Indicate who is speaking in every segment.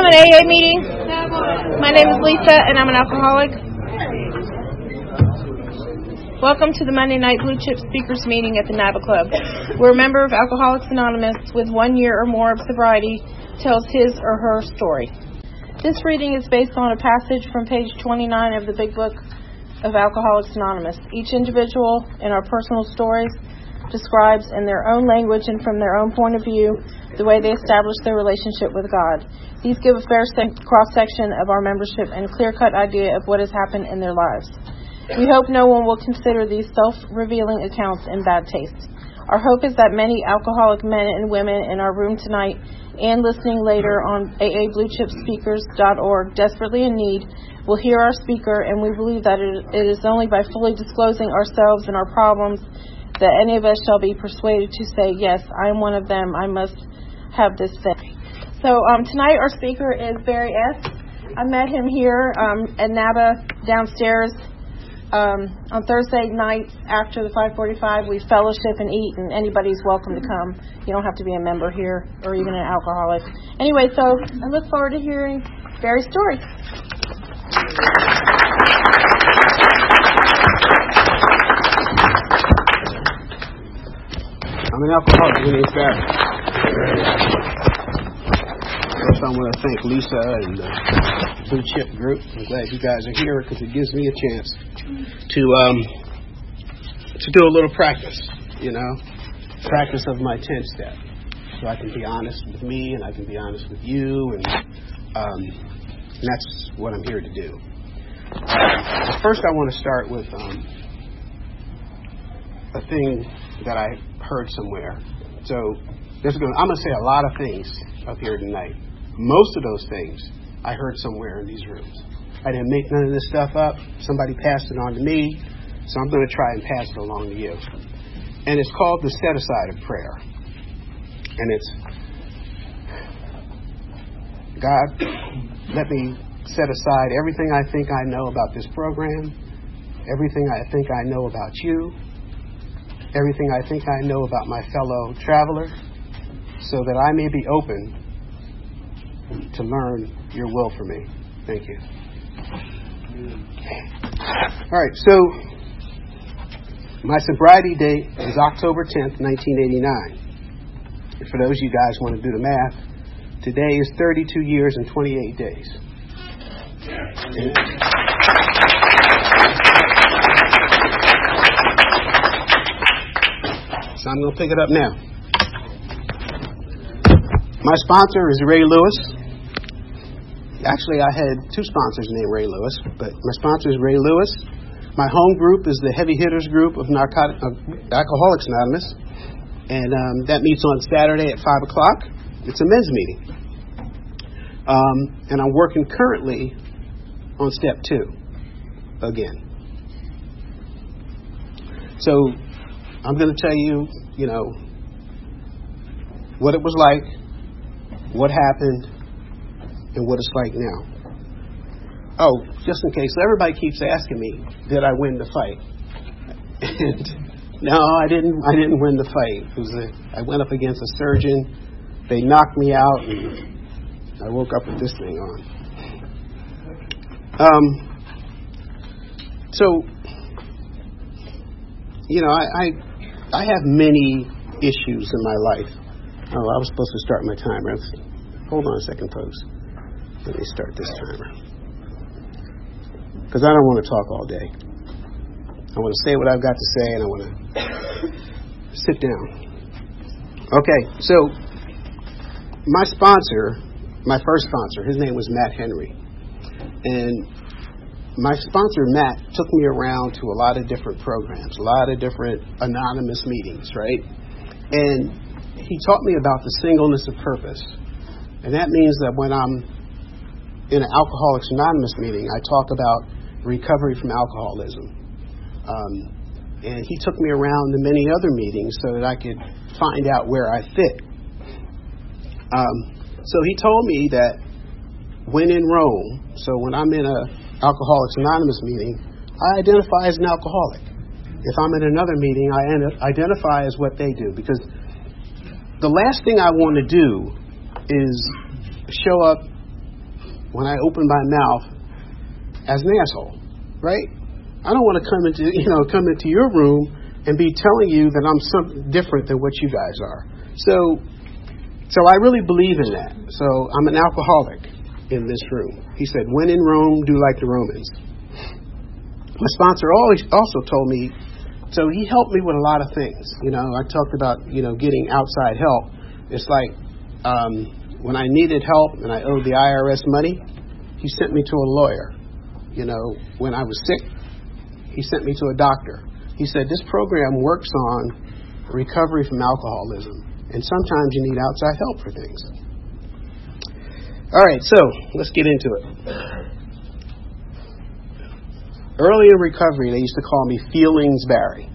Speaker 1: an AA meeting. My name is Lisa, and I'm an alcoholic. Welcome to the Monday Night Blue Chip Speakers meeting at the NABA Club. We're a member of Alcoholics Anonymous with 1 year or more of sobriety tells his or her story. This reading is based on a passage from page 29 of the Big Book of Alcoholics Anonymous. Each individual in our personal stories describes in their own language and from their own point of view the way they establish their relationship with God. These give a fair cross-section of our membership and a clear-cut idea of what has happened in their lives. We hope no one will consider these self-revealing accounts in bad taste. Our hope is that many alcoholic men and women in our room tonight and listening later on aabluechipspeakers.org desperately in need will hear our speaker, and we believe that it is only by fully disclosing ourselves and our problems that any of us shall be persuaded to say, yes, I am one of them. I must have this thing. So tonight our speaker is Barry S. I met him here at NABA downstairs on Thursday nights after the 5:45. We fellowship and eat, and anybody's welcome to come. You don't have to be a member here or even an alcoholic. Anyway, so I look forward to hearing Barry's story.
Speaker 2: I'm an alcoholic. My name's Barry. First, I want to thank Lisa and the Blue Chip group. I'm glad you guys are here because it gives me a chance to do a little practice, practice of my 10-step, so I can be honest with me and I can be honest with you, and that's what I'm here to do. First, I want to start with a thing that I heard somewhere. So I'm going to say a lot of things up here tonight. Most of those things I heard somewhere in these rooms. I didn't make none of this stuff up. Somebody passed it on to me, so I'm going to try and pass it along to you. And it's called the set aside of prayer. And it's, God, let me set aside everything I think I know about this program, everything I think I know about you, everything I think I know about my fellow traveler, so that I may be open to learn your will for me. Thank you. All right, so my sobriety date is October 10th, 1989. And for those of you guys who want to do the math, today is 32 years and 28 days. So I'm going to pick it up now. My sponsor is Ray Lewis. Actually, I had two sponsors named Ray Lewis, but my sponsor is Ray Lewis. My home group is the Heavy Hitters Group of Alcoholics Anonymous, and that meets on Saturday at 5 o'clock. It's a men's meeting. And I'm working currently on step 2 again. So I'm going to tell you, what it was like, what happened, and what it's like now. Oh, just in case, everybody keeps asking me, did I win the fight? And no, I didn't win the fight. I went up against a surgeon. They knocked me out, and I woke up with this thing on. So, I have many issues in my life. Oh, I was supposed to start my timer. Hold on a second, folks. Let me start this timer. Because I don't want to talk all day. I want to say what I've got to say, and I want to sit down. Okay, so my first sponsor, his name was Matt Henry. And my sponsor, Matt, took me around to a lot of different programs, a lot of different anonymous meetings, right? And he taught me about the singleness of purpose. And that means that when I'm in an Alcoholics Anonymous meeting, I talk about recovery from alcoholism. And he took me around to many other meetings so that I could find out where I fit. So he told me that when in Rome, so when I'm in a Alcoholics Anonymous meeting, I identify as an alcoholic. If I'm in another meeting, I identify as what they do, because the last thing I want to do is show up when I open my mouth as an asshole, right? I don't want to come into your room and be telling you that I'm something different than what you guys are. So I really believe in that. So I'm an alcoholic in this room. He said, when in Rome, do like the Romans. My sponsor also told me, so he helped me with a lot of things. I talked about, getting outside help. It's like when I needed help and I owed the IRS money, he sent me to a lawyer. When I was sick, he sent me to a doctor. He said, this program works on recovery from alcoholism, and sometimes you need outside help for things. All right, so let's get into it. Early in recovery, they used to call me Feelings Barry.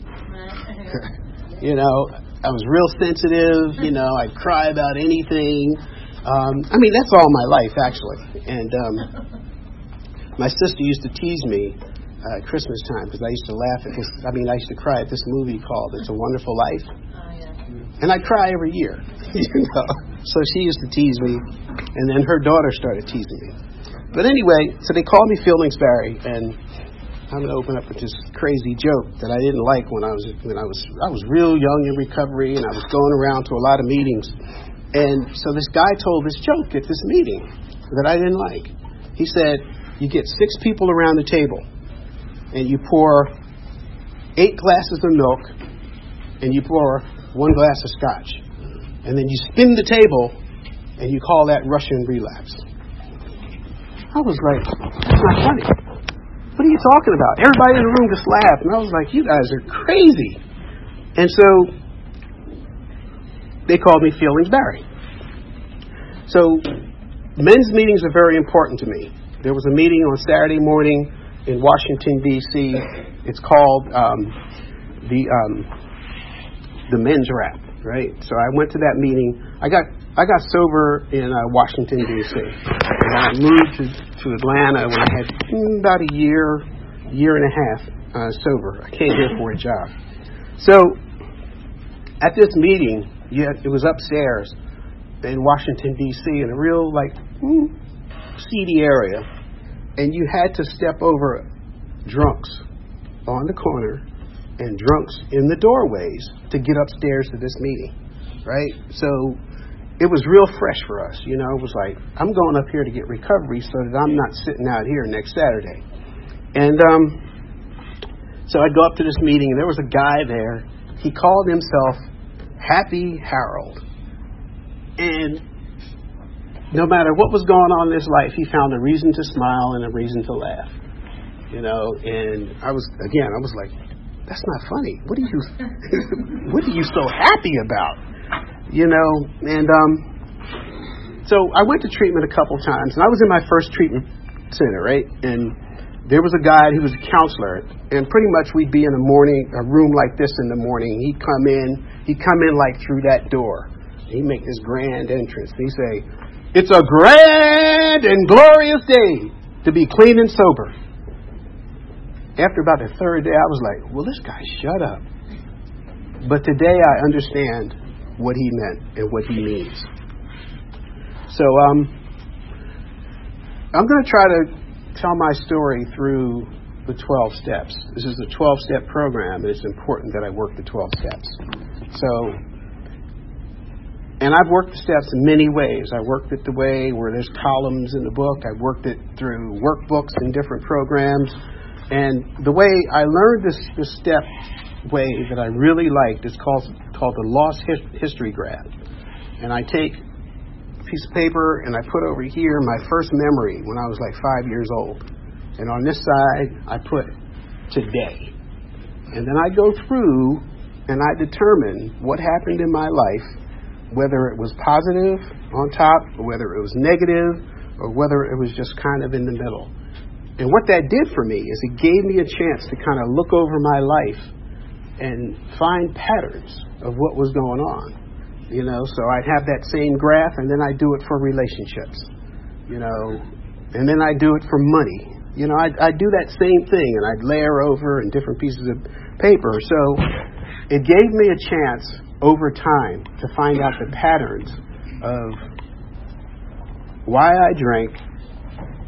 Speaker 2: I was real sensitive. I'd cry about anything. That's all my life, actually. And my sister used to tease me at Christmas time because I used to laugh at this. I used to cry at this movie called It's a Wonderful Life. And I'd cry every year, So she used to tease me, and then her daughter started teasing me. But anyway, so they called me Feelings Barry, and I'm going to open up with this crazy joke that I didn't like when I was real young in recovery, and I was going around to a lot of meetings. And so this guy told this joke at this meeting that I didn't like. He said, you get 6 people around the table, and you pour 8 glasses of milk, and you pour 1 glass of scotch. And then you spin the table, and you call that Russian relapse. I was like, that's not funny. What are you talking about? Everybody in the room just laughed. And I was like, you guys are crazy. And so they called me Feelings Barry. So men's meetings are very important to me. There was a meeting on Saturday morning in Washington, D.C. It's called the men's rap, right? So I went to that meeting. I got sober in Washington, D.C. And I moved to Atlanta when I had about a year and a half sober. I came here for a job. So at this meeting, it was upstairs in Washington, D.C. in a real seedy area. And you had to step over drunks on the corner and drunks in the doorways to get upstairs to this meeting, right? So it was real fresh for us, It was like, I'm going up here to get recovery so that I'm not sitting out here next Saturday. And so I'd go up to this meeting, and there was a guy there. He called himself Happy Harold. And no matter what was going on in his life, he found a reason to smile and a reason to laugh. And I was like, that's not funny. What are you so happy about? And so I went to treatment a couple times, and I was in my first treatment center, right? And there was a guy who was a counselor, and pretty much we'd be in a room like this in the morning. He'd come in like through that door. He'd make this grand entrance. He'd say, it's a grand and glorious day to be clean and sober. After about the third day, I was like, will this guy shut up? But today I understand what he meant and what he means. So I'm going to try to tell my story through the 12 steps. This is a 12-step program, and it's important that I work the 12 steps. And I've worked the steps in many ways. I worked it the way where there's columns in the book. I worked it through workbooks and different programs. And the way I learned this step way that I really liked is called the lost history graph. And I take a piece of paper and I put over here my first memory when I was like 5 years old. And on this side, I put today. And then I go through and I determine what happened in my life, whether it was positive on top, or whether it was negative, or whether it was just kind of in the middle. And what that did for me is it gave me a chance to kind of look over my life and find patterns of what was going on. So I'd have that same graph, and then I do it for relationships, and then I do it for money. I'd do that same thing, and I'd layer over in different pieces of paper. So it gave me a chance over time to find out the patterns of why I drank,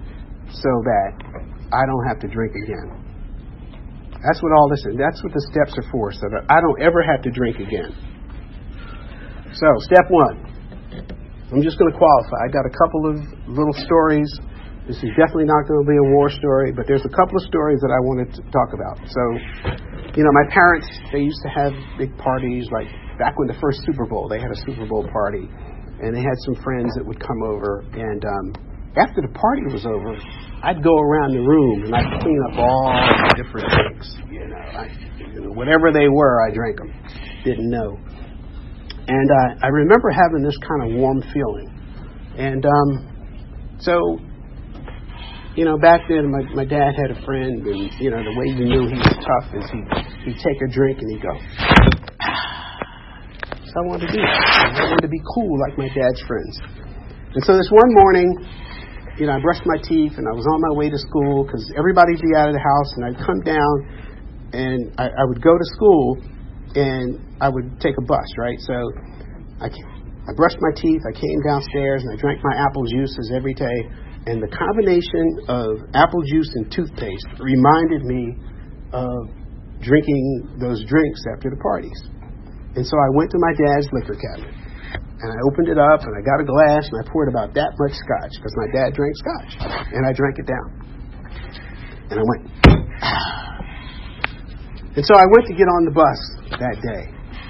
Speaker 2: so that I don't have to drink again. That's what all this is. That's what the steps are for, so that I don't ever have to drink again. So, step one. I'm just going to qualify. I got a couple of little stories. This is definitely not going to be a war story, but there's a couple of stories that I wanted to talk about. So, my parents, they used to have big parties, like back when the first Super Bowl, they had a Super Bowl party, and they had some friends that would come over, and after the party was over, I'd go around the room and I'd clean up all the different drinks. Whatever they were, I drank them. Didn't know. And I remember having this kind of warm feeling. And so, back then my dad had a friend, and the way you knew he was tough is he'd take a drink and he'd go. So I wanted to do that. I wanted to be cool like my dad's friends. And so this one morning, I brushed my teeth and I was on my way to school because everybody'd be out of the house, and I'd come down and I would go to school and I would take a bus, right? So I brushed my teeth, I came downstairs and I drank my apple juices every day, and the combination of apple juice and toothpaste reminded me of drinking those drinks after the parties. And so I went to my dad's liquor cabinet. And I opened it up, and I got a glass, and I poured about that much scotch, because my dad drank scotch. And I drank it down. And I went, And so I went to get on the bus that day.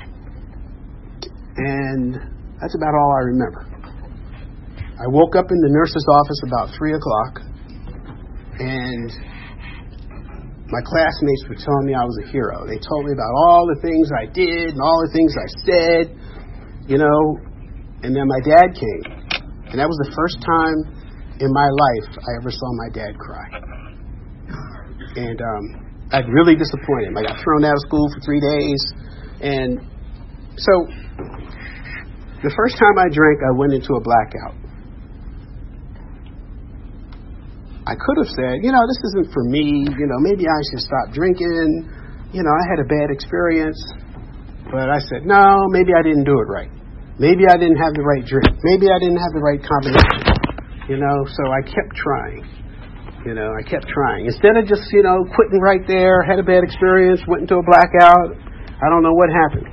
Speaker 2: And that's about all I remember. I woke up in the nurse's office about 3 o'clock, and my classmates were telling me I was a hero. They told me about all the things I did and all the things I said, And then my dad came, and that was the first time in my life I ever saw my dad cry. And I'd really disappointed him. I got thrown out of school for 3 days, and so the first time I drank, I went into a blackout. I could have said, this isn't for me. Maybe I should stop drinking. I had a bad experience, but I said, no, maybe I didn't do it right. Maybe I didn't have the right drink. Maybe I didn't have the right combination. So I kept trying. I kept trying. Instead of just, quitting right there, had a bad experience, went into a blackout. I don't know what happened.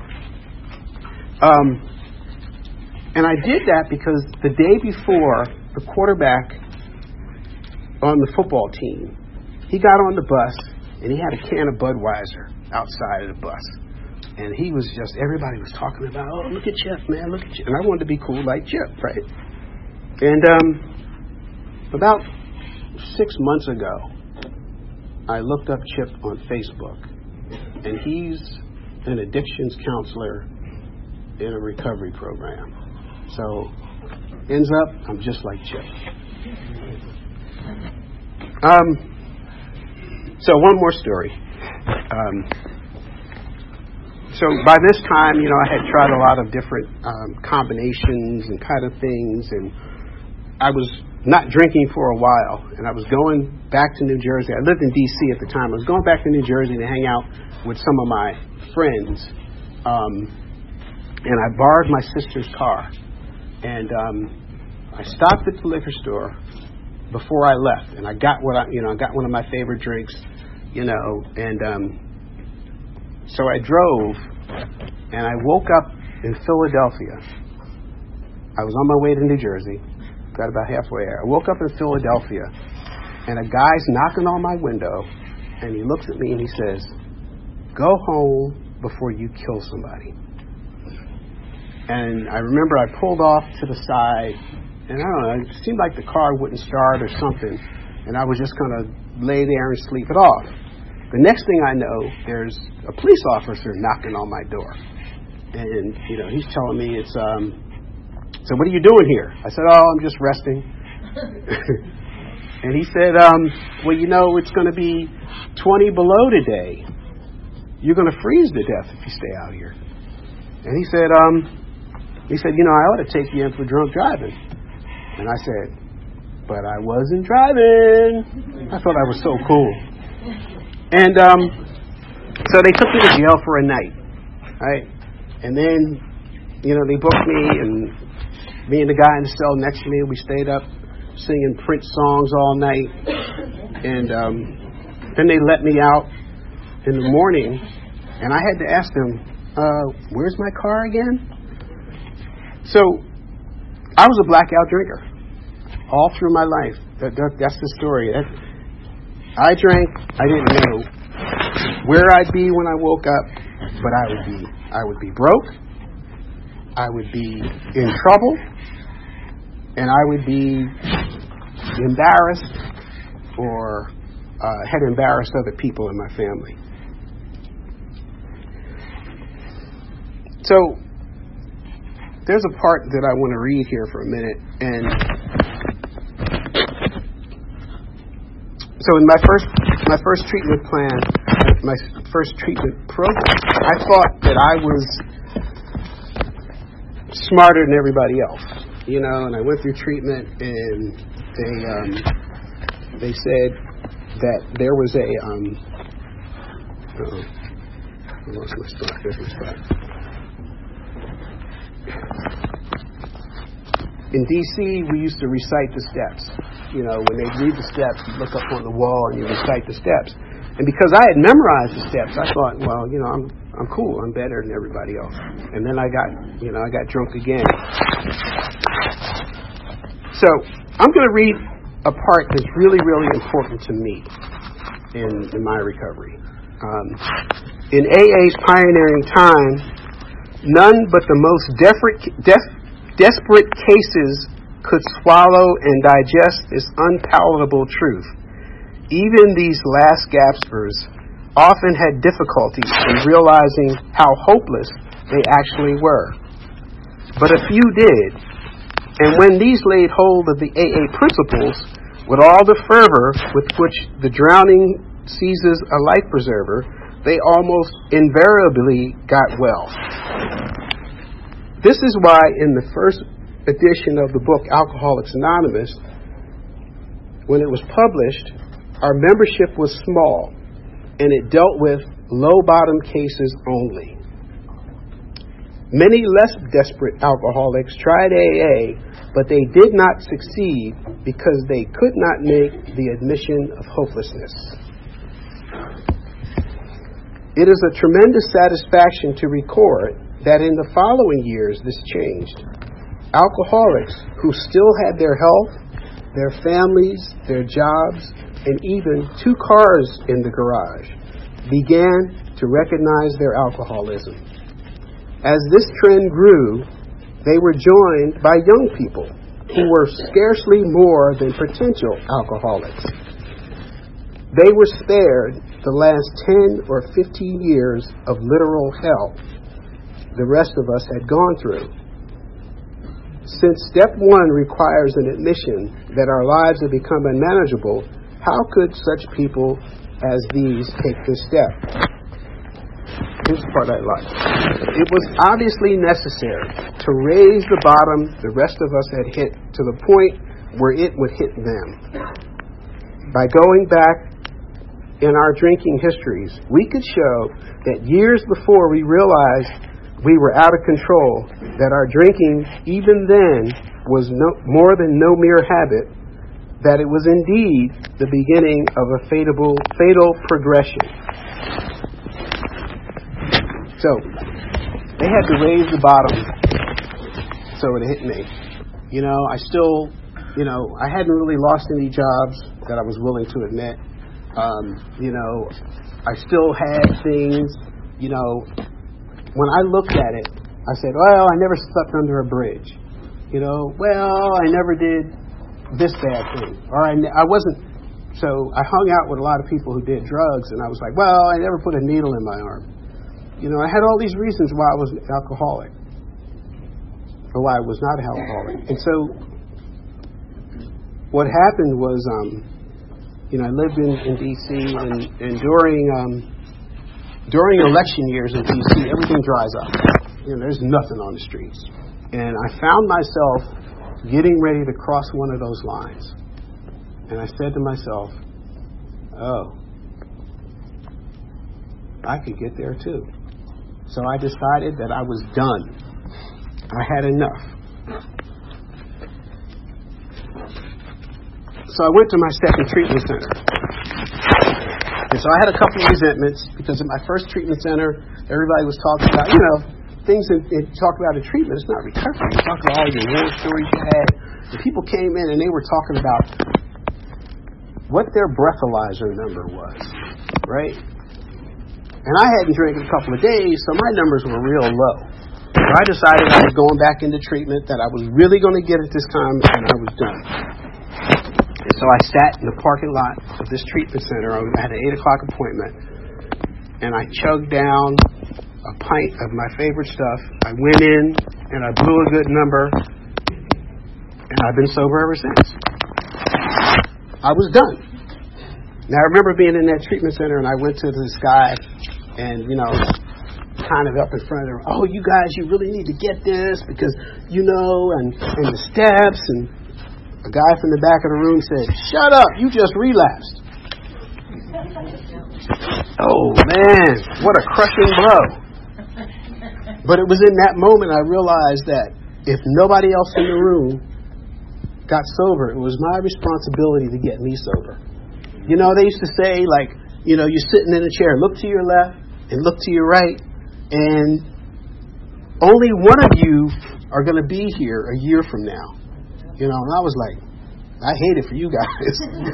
Speaker 2: And I did that because the day before, the quarterback on the football team, he got on the bus and he had a can of Budweiser outside of the bus. And he was everybody was talking about, oh, look at Chip, man, look at Chip. And I wanted to be cool like Chip, right? And about 6 months ago, I looked up Chip on Facebook. And he's an addictions counselor in a recovery program. So, ends up, I'm just like Chip. So, one more story. So by this time, I had tried a lot of different combinations and kind of things, and I was not drinking for a while, and I was going back to New Jersey. I lived in D.C. at the time. I was going back to New Jersey to hang out with some of my friends, and I borrowed my sister's car, and I stopped at the liquor store before I left, and I got I got one of my favorite drinks, and so I drove, and I woke up in Philadelphia. I was on my way to New Jersey, got about halfway there. I woke up in Philadelphia, and a guy's knocking on my window, and he looks at me and he says, "Go home before you kill somebody." And I remember I pulled off to the side, and I don't know, it seemed like the car wouldn't start or something, and I was just going to lay there and sleep it off. The next thing I know, there's a police officer knocking on my door. And, he's telling me so what are you doing here? I said, oh, I'm just resting. And he said, well, it's going to be 20 below today. You're going to freeze to death if you stay out here. And he said, I ought to take you in for drunk driving. And I said, but I wasn't driving. I thought I was so cool. And so they took me to jail for a night, right? And then, they booked me, and me and the guy in the cell next to me, we stayed up singing Prince songs all night. And then they let me out in the morning, and I had to ask them, where's my car again? So I was a blackout drinker all through my life. That's the story. I drank. I didn't know where I'd be when I woke up, but I would be broke. I would be in trouble, and I would be embarrassed or had embarrassed other people in my family. So there's a part that I want to read here for a minute. And so in my first treatment plan, my first treatment program, I thought that I was smarter than everybody else, and I went through treatment, and they said that there was I lost my spot. There's my spot. In D.C., we used to recite the steps. When they'd read the steps, you look up on the wall and you recite the steps. And because I had memorized the steps, I thought, well, I'm cool. I'm better than everybody else. And then I got drunk again. So I'm going to read a part that's really, really important to me in my recovery. In AA's pioneering time, none but the most desperate cases could swallow and digest this unpalatable truth. Even these last gaspers often had difficulty in realizing how hopeless they actually were. But a few did, and when these laid hold of the AA principles with all the fervor with which the drowning seizes a life preserver, they almost invariably got well. This is why in the first edition of the book Alcoholics Anonymous, when it was published, our membership was small, and it dealt with low-bottom cases only. Many less desperate alcoholics tried AA, but they did not succeed because they could not make the admission of hopelessness. It is a tremendous satisfaction to record that in the following years this changed. Alcoholics who still had their health, their families, their jobs, and even 2 cars in the garage began to recognize their alcoholism. As this trend grew, they were joined by young people who were scarcely more than potential alcoholics. They were spared the last 10 or 15 years of literal hell the rest of us had gone through. Since step 1 requires an admission that our lives have become unmanageable, how could such people as these take this step? Here's the part I like. It was obviously necessary to raise the bottom the rest of us had hit to the point where it would hit them. By going back in our drinking histories, we could show that years before we realized we were out of control, that our drinking, even then, was more than no mere habit, that it was indeed the beginning of a fatal progression. So, they had to raise the bottom so it hit me. I still, I hadn't really lost any jobs that I was willing to admit. I still had things, when I looked at it, I said, well, I never slept under a bridge. Well, I never did this bad thing. Or I wasn't. So I hung out with a lot of people who did drugs, and I was like, well, I never put a needle in my arm. I had all these reasons why I was an alcoholic, or why I was not an alcoholic. And so what happened was, I lived in D.C., and during election years in D.C., everything dries up. There's nothing on the streets. And I found myself getting ready to cross one of those lines. And I said to myself, oh, I could get there too. So I decided that I was done. I had enough. so I went to my second treatment center. And so I had a couple of resentments because in my first treatment center, everybody was talking about, things that they talk about in treatment. It's not recovery. You talk about all your war stories you had. And people came in and they were talking about what their breathalyzer number was, right? And I hadn't drank in a couple of days, so my numbers were real low. So I decided I was going back into treatment, that I was really going to get it this time, and I was done. And so I sat in the parking lot of this treatment center. I had an 8 o'clock appointment, and I chugged down a pint of my favorite stuff. I went in, and I blew a good number, and I've been sober ever since. I was done. Now, I remember being in that treatment center, and I went to this guy, and, kind of up in front of him, oh, you guys, you really need to get this, because, and the steps, and a guy from the back of the room said, shut up, you just relapsed. Oh, man, what a crushing blow. But it was in that moment I realized that if nobody else in the room got sober, it was my responsibility to get me sober. They used to say, you're sitting in a chair, look to your left and look to your right, and only one of you are going to be here a year from now. And I was like, I hate it for you guys.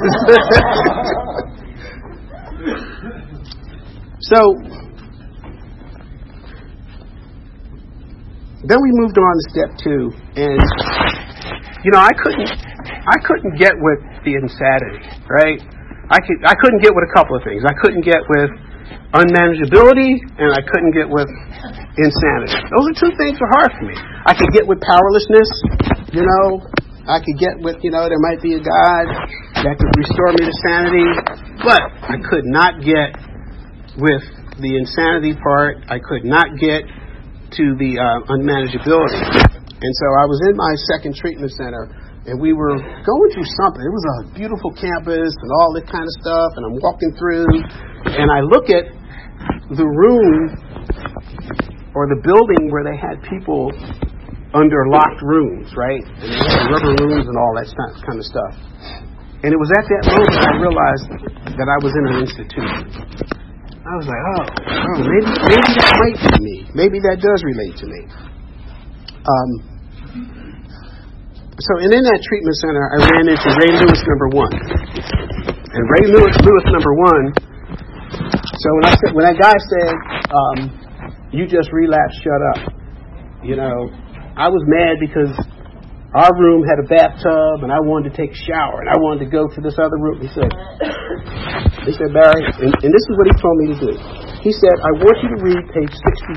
Speaker 2: So, then we moved on to step 2, and, I couldn't get with the insanity, right? I couldn't get with a couple of things. I couldn't get with unmanageability, and I couldn't get with insanity. Those are two things that are hard for me. I could get with powerlessness, I could get with, there might be a God that could restore me to sanity, but I could not get with the insanity part. I could not get to the unmanageability. And so I was in my second treatment center, and we were going through something. It was a beautiful campus and all that kind of stuff, and I'm walking through, and I look at the room or the building where they had people under locked rooms, right? And they had rubber rooms and all that kind of stuff. And it was at that moment I realized that I was in an institution. I was like, maybe that might be me. Maybe that does relate to me. And in that treatment center, I ran into Ray Lewis number 1. And Ray Lewis number 1. So when that guy said, "You just relapsed, shut up," I was mad because our room had a bathtub, and I wanted to take a shower, and I wanted to go to this other room. He said, Barry, and this is what he told me to do. He said, I want you to read page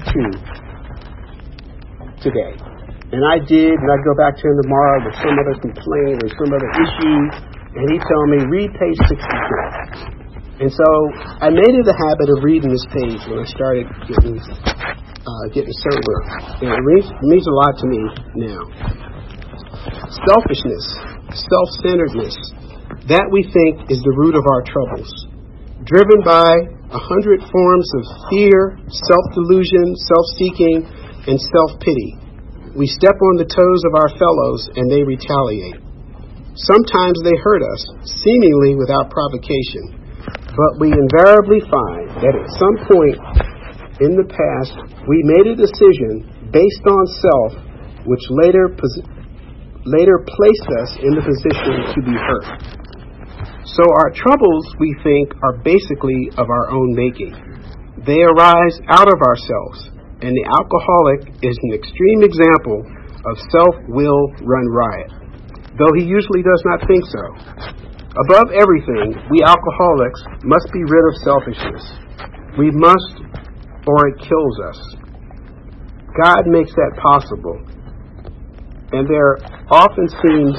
Speaker 2: 62 today. And I did, and I'd go back to him tomorrow with some other complaint or some other issue, and he'd tell me, read page 62. And so I made it a habit of reading this page when I started getting sober. And it means a lot to me now. Selfishness, self-centeredness, that we think is the root of our troubles. Driven by 100 forms of fear, self-delusion, self-seeking, and self-pity. We step on the toes of our fellows and they retaliate. Sometimes they hurt us, seemingly without provocation. But we invariably find that at some point in the past, we made a decision based on self, which later placed us in the position to be hurt. So our troubles, we think, are basically of our own making. They arise out of ourselves. And the alcoholic is an extreme example of self-will run riot, though he usually does not think so. Above everything, we alcoholics must be rid of selfishness. We must, or it kills us. God makes that possible. And there often seems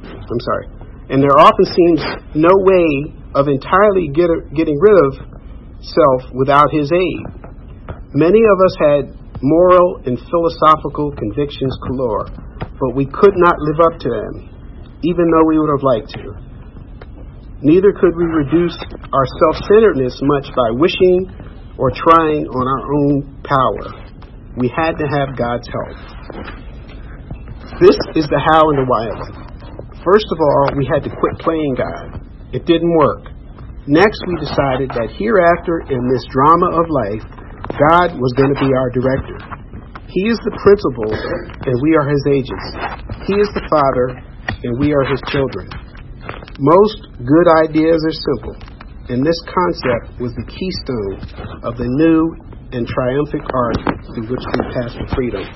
Speaker 2: no way of entirely getting rid of self without his aid. Many of us had moral and philosophical convictions galore, but we could not live up to them, even though we would have liked to. Neither could we reduce our self-centeredness much by wishing or trying on our own power. We had to have God's help. This is the how and the why of it. First of all, we had to quit playing God. It didn't work. Next, we decided that hereafter in this drama of life, God was going to be our director. He is the principal, and we are his agents. He is the father, and we are his children. Most good ideas are simple, and this concept was the keystone of the new and triumphant arc through which we pass to freedom.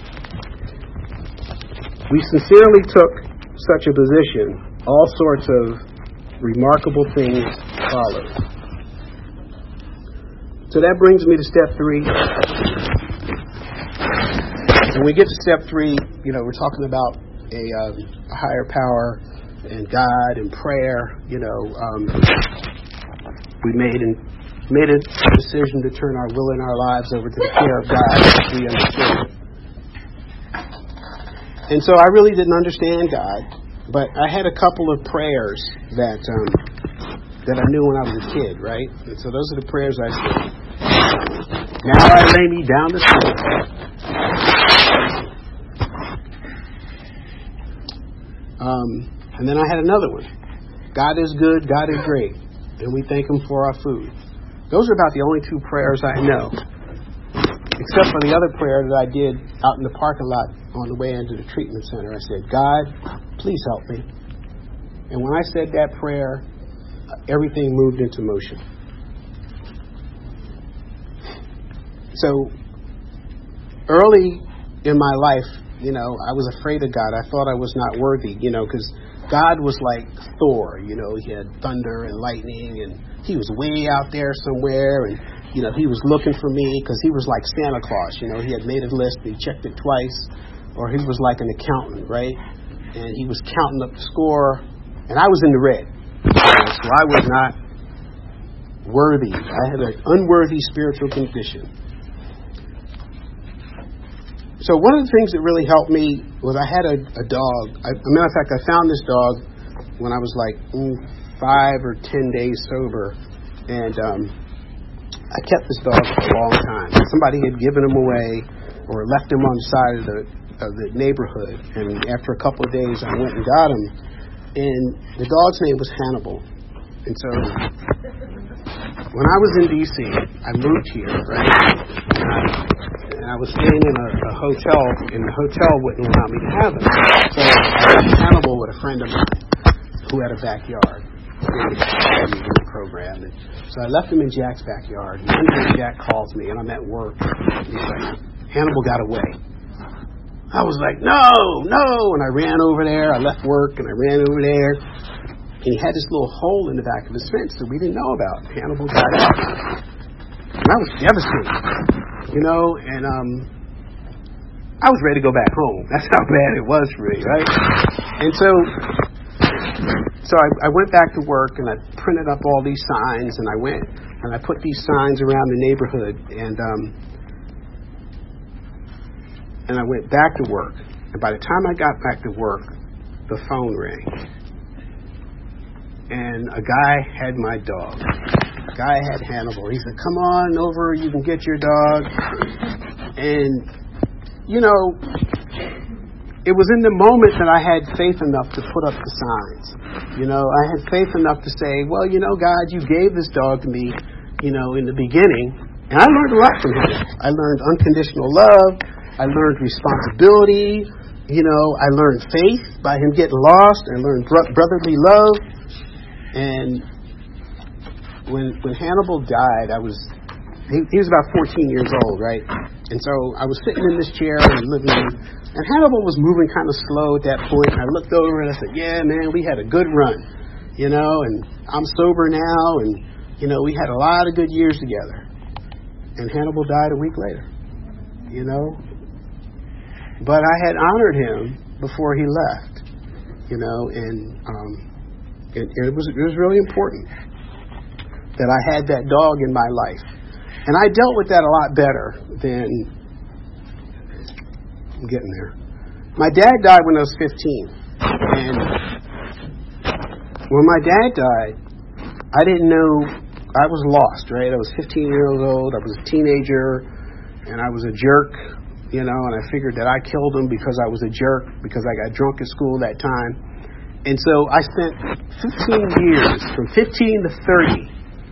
Speaker 2: We sincerely took such a position. All sorts of remarkable things followed. So that brings me to step 3. When we get to step 3, we're talking about a higher power and God and prayer. We made a decision to turn our will and our lives over to the care of God. We understood it. And so I really didn't understand God, but I had a couple of prayers that I knew when I was a kid, right? And so those are the prayers I said. Now I lay me down to sleep. And then I had another one. God is good, God is great, and we thank him for our food. Those are about the only 2 prayers I know, except for the other prayer that I did out in the parking lot on the way into the treatment center. I said, God, please help me. And when I said that prayer, everything moved into motion. So early in my life, I was afraid of God. I thought I was not worthy, because God was like Thor. He had thunder and lightning, and he was way out there somewhere, and he was looking for me because he was like Santa Claus. He had made a list, he checked it twice, or he was like an accountant, right? And he was counting up the score, and I was in the red. So I was not worthy. I had an unworthy spiritual condition. So one of the things that really helped me was I had a dog. As a matter of fact, I found this dog when I was like 5 or 10 days sober, and I kept this dog for a long time. Somebody had given him away or left him on the side of the neighborhood, and after a couple of days, I went and got him, and the dog's name was Hannibal. And so when I was in D.C., I moved here, right? And I was staying in a hotel, and the hotel wouldn't allow me to have him. So I left Hannibal with a friend of mine who had a backyard. Program. And so I left him in Jack's backyard. And one day Jack calls me, and I'm at work. He's like, Hannibal got away. I was like, no. And I ran over there. I left work, and I ran over there. And he had this little hole in the back of his fence that we didn't know about. Hannibal got out. And I was devastated, and I was ready to go back home. That's how bad it was for me, right? And so I went back to work, and I printed up all these signs, and I went and I put these signs around the neighborhood, and I went back to work. And by the time I got back to work, the phone rang, and a guy had my dog. A guy had Hannibal. He said, "Come on over, you can get your dog." And it was in the moment that I had faith enough to put up the signs. I had faith enough to say, well, God, you gave this dog to me, in the beginning. And I learned a lot from him. I learned unconditional love. I learned responsibility. I learned faith by him getting lost. I learned brotherly love. And when Hannibal died, he was about 14 years old, right? And so I was sitting in this chair in the living room, and Hannibal was moving kind of slow at that point. And I looked over and I said, yeah, man, we had a good run, and I'm sober now, and, we had a lot of good years together. And Hannibal died a week later, But I had honored him before he left, and it was really important that I had that dog in my life. And I dealt with that a lot better than... I'm getting there. My dad died when I was 15. And when my dad died, I didn't know... I was lost, right? I was 15 years old. I was a teenager. And I was a jerk, and I figured that I killed him because I was a jerk, because I got drunk at school that time. And so I spent 15 years, from 15 to 30,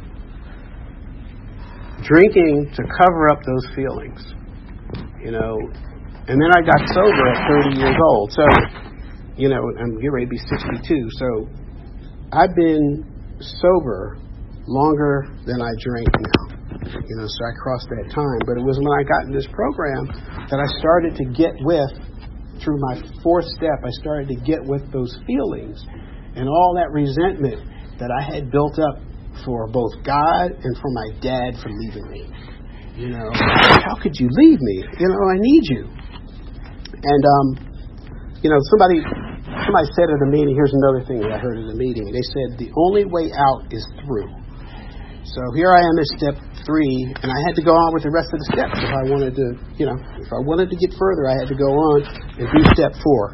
Speaker 2: drinking to cover up those feelings, and then I got sober at 30 years old. So, I'm getting ready to be 62. So I've been sober longer than I drank now. So I crossed that time. But it was when I got in this program that I started to get with, through my fourth step, I started to get with those feelings and all that resentment that I had built up for both God and for my dad for leaving me. How could you leave me? I need you. And, somebody said at a meeting, here's another thing that I heard at a meeting. They said, the only way out is through. So here I am at step 3, and I had to go on with the rest of the steps. If I wanted to, if I wanted to get further, I had to go on and do step 4.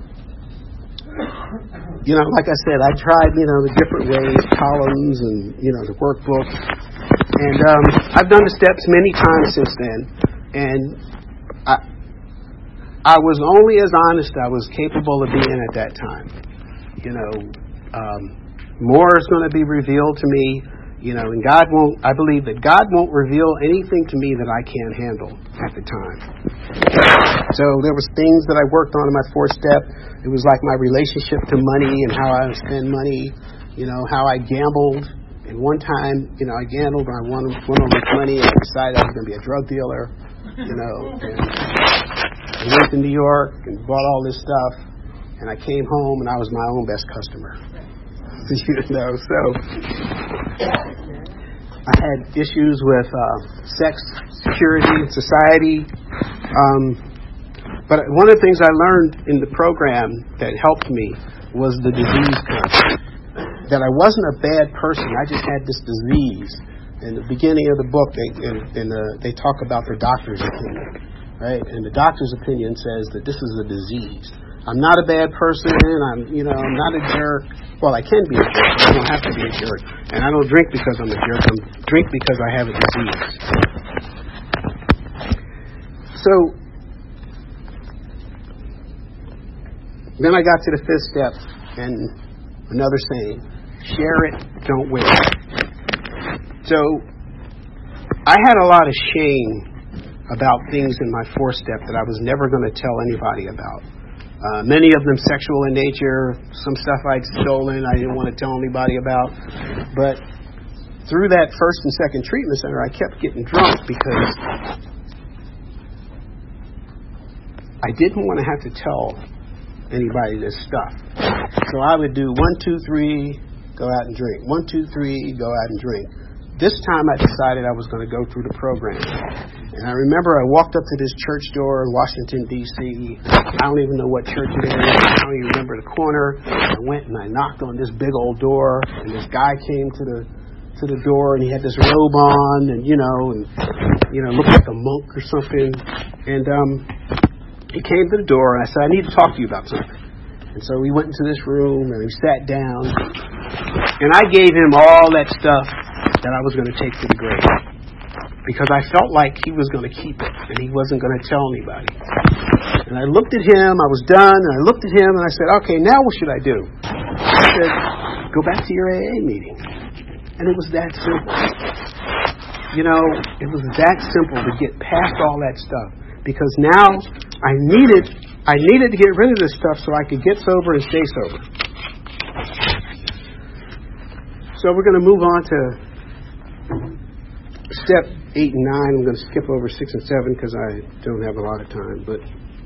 Speaker 2: Like I said, I tried, the different ways, columns and, the workbook. And I've done the steps many times since then. And I was only as honest I was capable of being at that time. More is going to be revealed to me. And I believe that God won't reveal anything to me that I can't handle at the time. So there was things that I worked on in my fourth step. It was like my relationship to money and how I would spend money, how I gambled. And one time, I gambled and I won all this money and I decided I was going to be a drug dealer, and I went to New York and bought all this stuff. And I came home and I was my own best customer. So I had issues with sex, security, society. But one of the things I learned in the program that helped me was the disease concept. That I wasn't a bad person. I just had this disease. In the beginning of the book, they talk about the doctor's opinion, right? And the doctor's opinion says that this is a disease. I'm not a bad person. I'm not a jerk. Well, I can be a jerk, but I don't have to be a jerk. And I don't drink because I'm a jerk. I drink because I have a disease. So then I got to the fifth step, and another saying: share it, don't wear it. So I had a lot of shame about things in my fourth step that I was never going to tell anybody about. Many of them sexual in nature, some stuff I'd stolen I didn't want to tell anybody about. But through that first and second treatment center, I kept getting drunk because I didn't want to have to tell anybody this stuff. So I would do 1, 2, 3, go out and drink. 1, 2, 3, go out and drink. This time I decided I was going to go through the program. And I remember I walked up to this church door in Washington, D.C. I don't even know what church it is. I don't even remember the corner. I went and I knocked on this big old door, and this guy came to the door, and he had this robe on, and looked like a monk or something. And he came to the door, and I said, I need to talk to you about something. And so we went into this room, and we sat down, and I gave him all that stuff that I was going to take to the grave. Because I felt like he was going to keep it, and he wasn't going to tell anybody. And I looked at him, I was done, and I looked at him, and I said, okay, now what should I do? I said, go back to your AA meeting. And it was that simple. It was that simple to get past all that stuff. Because now I needed to get rid of this stuff so I could get sober and stay sober. So we're going to move on to step 8 and 9. I'm going to skip over 6 and 7 because I don't have a lot of time. But,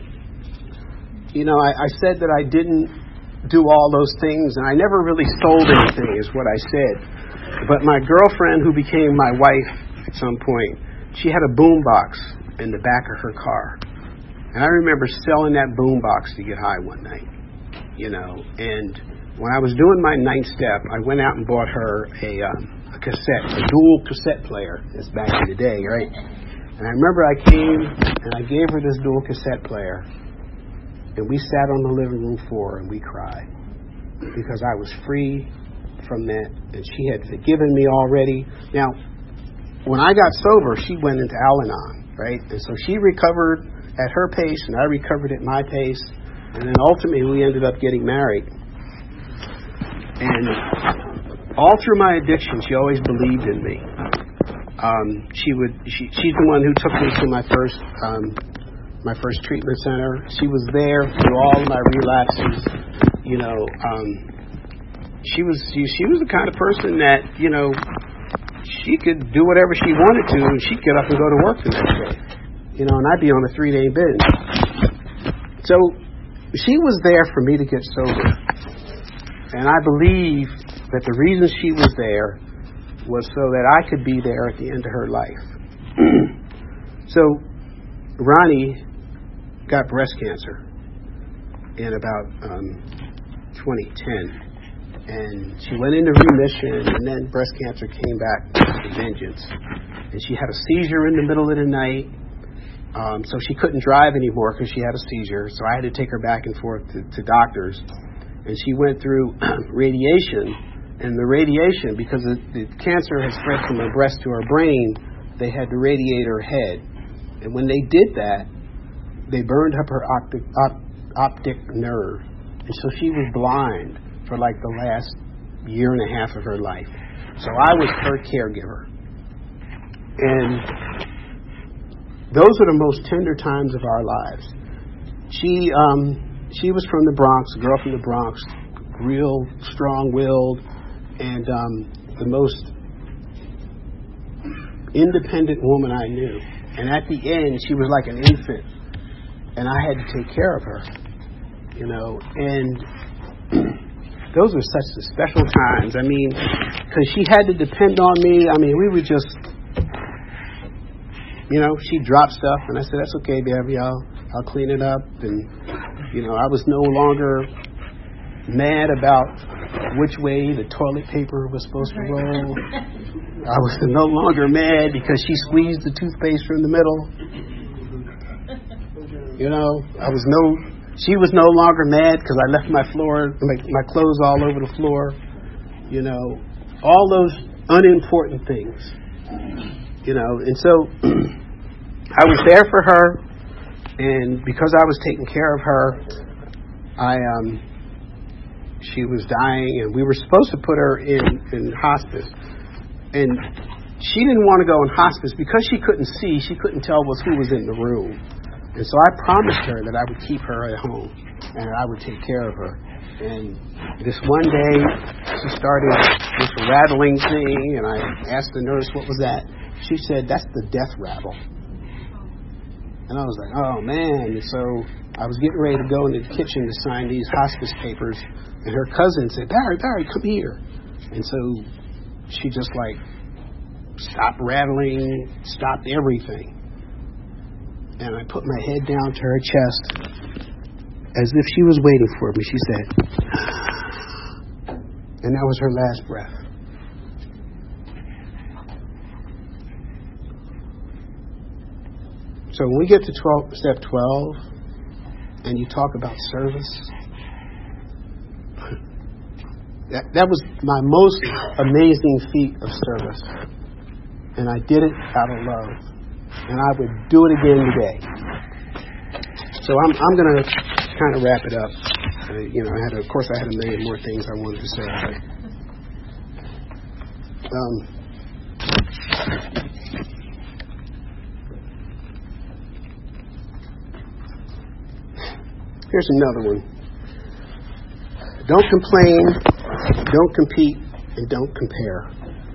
Speaker 2: I said that I didn't do all those things, and I never really sold anything is what I said. But my girlfriend, who became my wife at some point, she had a boom box in the back of her car. And I remember selling that boom box to get high one night, And when I was doing my 9th step, I went out and bought her a dual cassette player. It's back in the day, right? And I remember I came and I gave her this dual cassette player, and we sat on the living room floor and we cried because I was free from that, and she had forgiven me already. Now, when I got sober, she went into Al-Anon, right? And so she recovered at her pace, and I recovered at my pace, and then ultimately we ended up getting married. And all through my addiction, she always believed in me. She's the one who took me to my first treatment center. She was there through all of my relapses. She was the kind of person that, she could do whatever she wanted to, and she'd get up and go to work the next day. And I'd be on a 3-day binge. So she was there for me to get sober. And I believe that the reason she was there was so that I could be there at the end of her life. So Ronnie got breast cancer in about 2010. And she went into remission, and then breast cancer came back with a vengeance. And she had a seizure in the middle of the night, so she couldn't drive anymore because she had a seizure. So I had to take her back and forth to doctors. And she went through radiation, and the radiation, because the cancer had spread from her breast to her brain, they had to radiate her head. And when they did that, they burned up her optic nerve. And so she was blind for like the last year and a half of her life. So I was her caregiver. And those are the most tender times of our lives. She was from the Bronx, a girl from the Bronx, real strong-willed, and the most independent woman I knew. And at the end, she was like an infant, and I had to take care of her, and those were such special times. I mean, because she had to depend on me. I mean, we would just, she'd drop stuff, and I said, that's okay, baby, I'll clean it up. And, I was no longer mad about which way the toilet paper was supposed to roll. I was no longer mad because she squeezed the toothpaste from the middle. She was no longer mad because I left my clothes all over the floor. All those unimportant things. And so I was there for her, and because I was taking care of her, she was dying, and we were supposed to put her in hospice. And she didn't want to go in hospice because she couldn't see. She couldn't tell who was in the room. And so I promised her that I would keep her at home and I would take care of her. And this one day, she started this rattling thing, and I asked the nurse, what was that? She said, that's the death rattle. And I was like, oh, man. And so I was getting ready to go into the kitchen to sign these hospice papers, and her cousin said, Barry, come here. And so she just stopped rattling, stopped everything. And I put my head down to her chest as if she was waiting for me. She said, and that was her last breath. So when we get to step 12, and you talk about service, that was my most amazing feat of service. And I did it out of love. And I would do it again today. So I'm going to kind of wrap it up. Of course, I had a million more things I wanted to say. Here's another one. Don't complain, don't compete, and don't compare.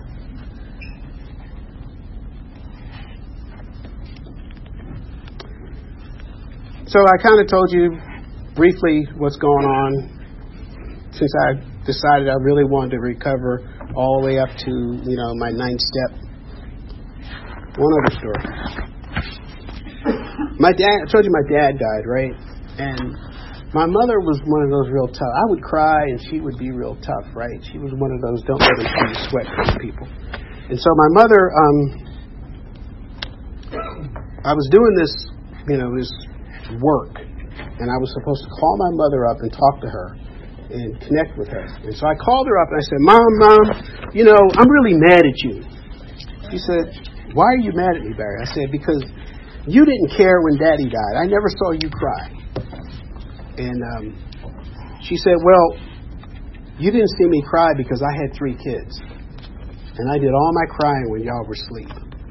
Speaker 2: So I kind of told you briefly what's going on since I decided I really wanted to recover all the way up to, my 9th step. One other story. I told you my dad died, right? And my mother was one of those real tough. I would cry and she would be real tough, right? She was one of those don't let them see you sweat kind of people. And so my mother, I was doing this, this work, and I was supposed to call my mother up and talk to her and connect with her. And so I called her up and I said, Mom, I'm really mad at you. She said, why are you mad at me, Barry? I said, because you didn't care when Daddy died. I never saw you cry. And she said, well, You didn't see me cry because I had 3 kids. And I did all my crying when y'all were asleep.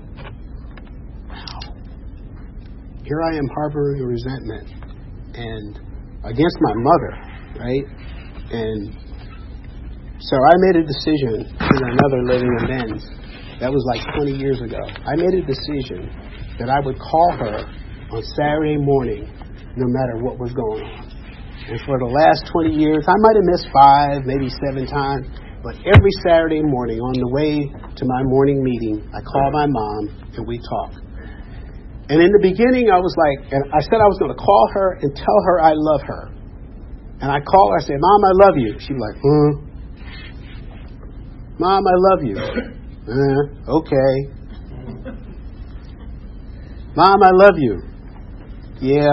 Speaker 2: Wow. Here I am harboring resentment and against my mother, right? And so I made a decision through another Living Amends. That was like 20 years ago. I made a decision that I would call her on Saturday morning no matter what was going on. And for the last 20 years, I might have missed 5, maybe 7 times, but every Saturday morning on the way to my morning meeting, I call my mom and we talk. And in the beginning, I was like, and I said I was going to call her and tell her I love her. And I call her, I say, Mom, I love you. She'd be like, Mom, I love you. Okay. Mom, I love you. Yeah.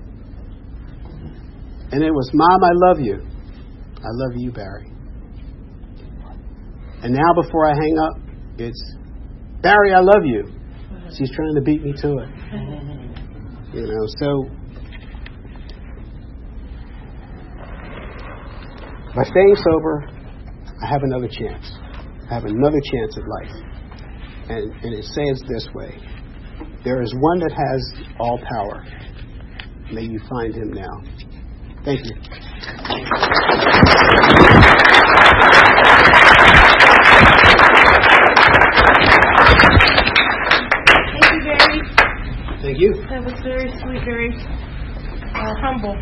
Speaker 2: And it was, Mom, I love you. I love you, Barry. And now before I hang up, it's, Barry, I love you. She's trying to beat me to it. You know, so by staying sober, I have another chance. I have another chance at life. And it says this way, there is one that has all power. May you find him now. Thank you.
Speaker 1: Thank you, Barry.
Speaker 2: Thank you.
Speaker 1: That was very sweet, very humble.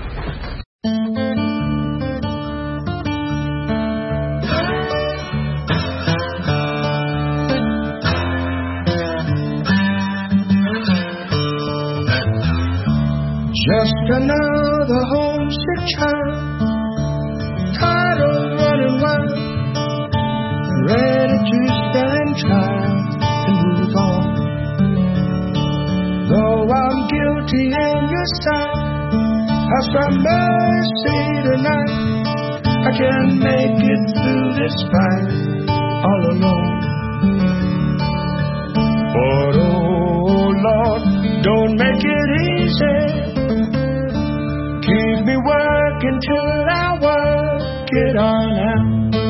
Speaker 3: Just another homesick child, tired of running wild, ready to stand trial and move on. Though I'm guilty in your sight, have some mercy tonight. I can't make it through this fight all alone. But oh Lord, don't make it easy. Keep me working till I work it on out.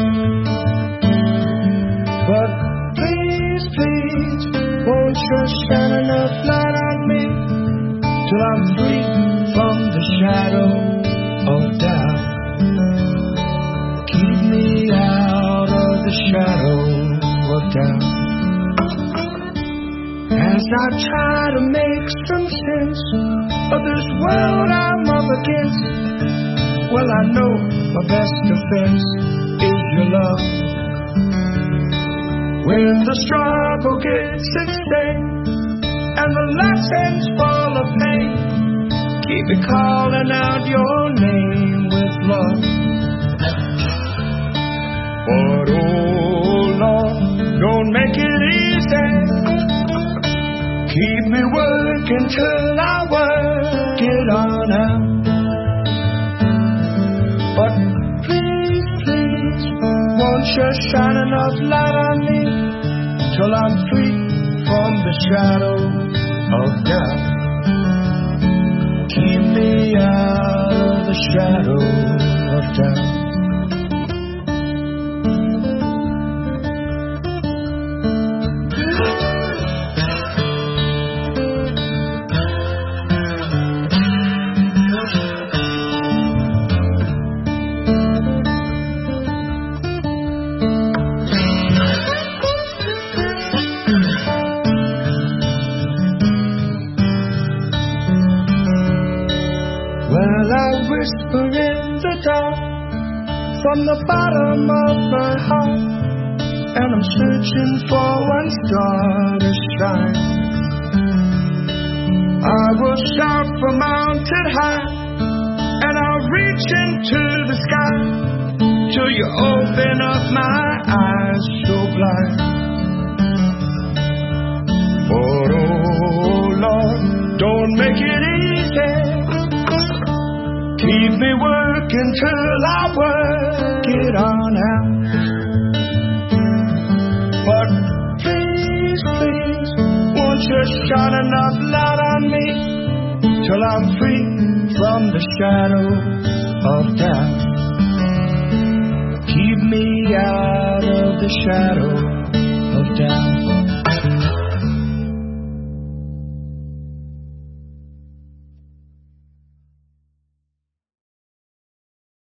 Speaker 3: But please, please, won't you shine enough light on me till I'm free from the shadow of doubt. Keep me out of the shadow of doubt. As I try to make some sense of this world I'm up against, well, I know my best defense is your love. When the struggle gets insane and the lessons full of pain, keep me calling out your name with love. But oh Lord, don't make it easy. Keep me working till I work it on out. But please, please, won't you shine enough light on me till I'm free from the shadow of doubt. Keep me out of the shadow of doubt. Whisper in the dark from the bottom of my heart, and I'm searching for one star to shine. I will shout from mountain high, and I'll reach into the sky till you open up my eyes so blind. But oh Lord, don't make it easy. Keep me working till I work it on out. But please, please, won't you shine enough light on me till I'm free from the shadow of doubt. me out of the shadow of downfall.